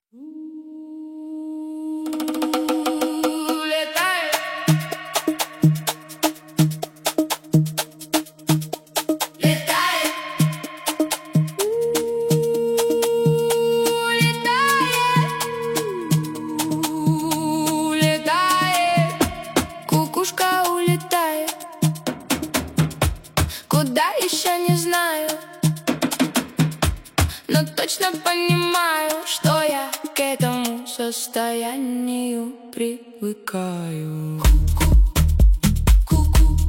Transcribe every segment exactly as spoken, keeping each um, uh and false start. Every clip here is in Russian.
Куда еще не знаю, но точно понимаю, что я к этому состоянию привыкаю. Ку-ку,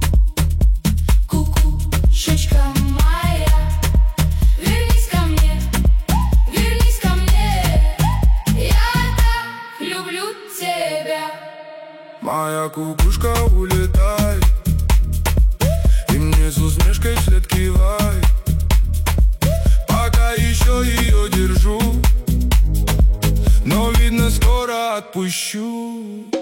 кукушечка моя, вернись ко мне, вернись ко мне, я так люблю тебя. Моя кукушка улетает, и мне с усмешкой вслед кивай. Пока еще ее держу, но видно скоро отпущу.